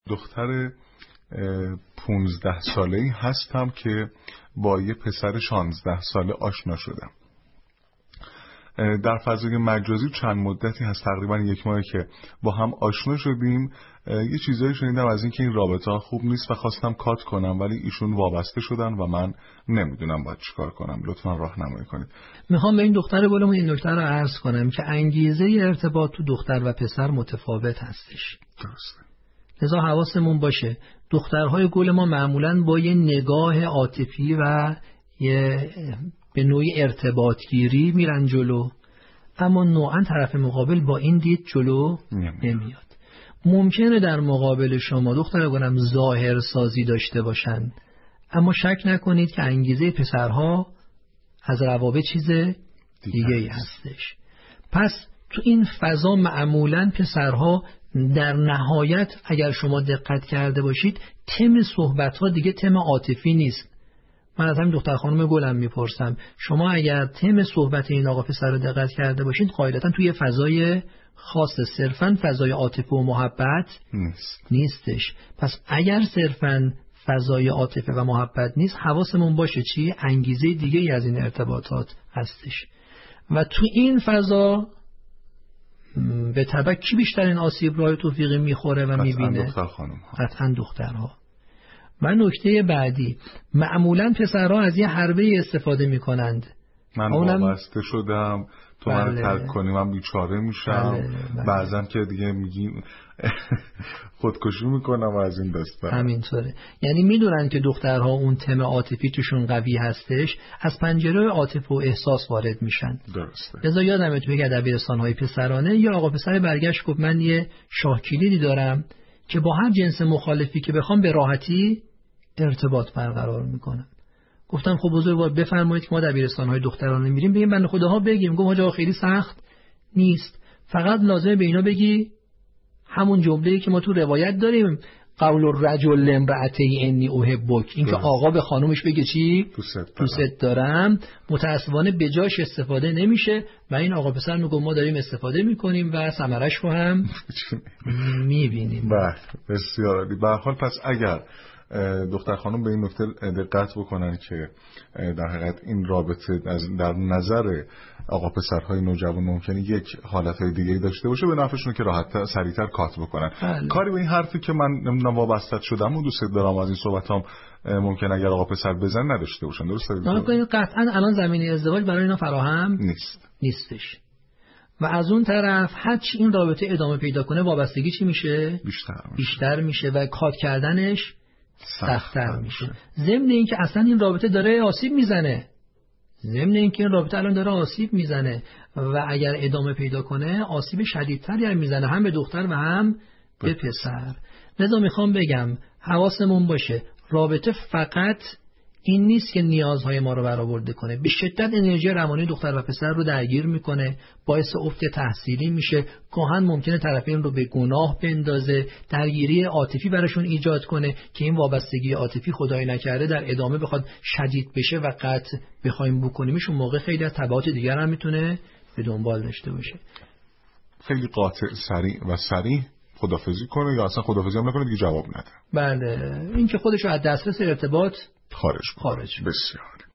دختر 15 ساله‌ای هستم که با یه پسر 16 ساله آشنا شدم. در فضای مجازی چند مدتی هست، تقریبا 1 ماهه که با هم آشنا شدیم. یه چیزایی شنیدم از این که این رابطه ها خوب نیست و خواستم کات کنم، ولی ایشون وابسته شدن و من نمیدونم باید چیکار کنم. لطفا راهنمایی کنید. میخوام به این دختر گلمون این نکته رو عرض کنم که انگیزه ارتباط تو دختر و پسر متفاوت هستش. درسته. لذا حواسمون باشه دخترهای گل ما معمولاً با یه نگاه عاطفی و یه به نوعی ارتباطگیری میرن جلو، اما نوعاً طرف مقابل با این دید جلو نمیاد. ممکنه در مقابل شما دختر گلم ظاهر سازی داشته باشن، اما شک نکنید که انگیزه پسرها از روابط چیز دیگه ای هستش. پس تو این فضا معمولاً پسرها در نهایت اگر شما دقت کرده باشید تم صحبت‌ها دیگه تم عاطفی نیست. من از همین دختر خانم گلم میپرسم، شما اگر تم صحبت این آقا پسر رو دقت کرده باشید قاعدتاً توی فضای خاص، صرفاً فضای عاطفه و محبت نیستش. پس اگر صرفاً فضای عاطفه و محبت نیست، حواسمون باشه چی؟ انگیزه دیگه ای از این ارتباطات هستش. و تو این فضا به تبع کی بیشترین آسیب راه توفیقی میخوره و میبینه؟ دختر خانم ها. قطعاً دخترها. و نکته بعدی، معمولاً پسرها از یه حربه استفاده میکنند. من وابسته شدم، تو من ترک کنی من بیچاره میشم. بعضن که دیگه میگیم خودکشی میکنم و از این دسته. همینطوره. یعنی میدونن که دخترها اون تم عاطفی توشون قوی هستش، از پنجره عاطفه و احساس وارد میشن. درسته. لذا یادمه توی دبیرستان‌های پسرانه یا آقا پسر برگشت گفت من یه شاه کلیدی دارم که با هر جنس مخالفی که بخوام به راحتی ارتباط برقرار میکنم. گفتم خب بزرگوار بفرمایید که ما دبیرستان‌های دخترانه میریم بگیم بنده خداها بگیم. گفت آقا خیلی سخت نیست، فقط لازمه به اینا بگی همون جمله‌ای که ما تو روایت داریم، قول الرجل لامرأتی انی احبک، این که آقا به خانومش بگه چی؟ دوست دارم. متأسفانه به جاش استفاده نمیشه و این آقا پسر میگه ما داریم استفاده میکنیم و ثمرش رو هم میبینیم. بله بسیار عالی. به هر حال پس اگر دختر خانم به این نکته دقت بکنن که در حقیقت این رابطه در نظر آقا پسرهای نوجوان ممکنه یک حالتهای دیگه داشته باشه، به نفعشونه که راحت سریعتر کات بکنن. کاری به این حرفی که من نمیدونم وابسته شدم و دوست دارم از این صحبتام ممکن اگر آقا پسر بزن نداشته باشن. درسته؟ قطعا الان زمینه ازدواج برای اینا فراهم نیستش. و از اون طرف هرچی این رابطه ادامه پیدا کنه وابستگی چی میشه؟ بیشتر میشه و کات کردنش سخت‌تر میشه. ضمن اینکه اصلا این رابطه داره آسیب میزنه و اگر ادامه پیدا کنه آسیب شدیدتری هم میزنه، هم به دختر و هم به پسر. لذا میخوام بگم حواسمون باشه رابطه فقط این نیست که نیازهای ما رو برآورده کنه، به شدت انرژی روانی دختر و پسر رو درگیر میکنه، باعث افت تحصیلی میشه، گاهن ممکنه طرفین رو به گناه بندازه، درگیری عاطفی براشون ایجاد کنه که این وابستگی عاطفی خدای نکرده در ادامه بخواد شدید بشه و قطع بخوایم بکنیمش، اون موقع خیلی از تبعات دیگر هم میتونه به دنبال داشته باشه. خیلی قاطع سریع خدافظی کنه یا اصلا خدافظی هم نکنه دیگه جواب نده. بله، این که خودش رو از دسترس ارتباط خارج. بسیار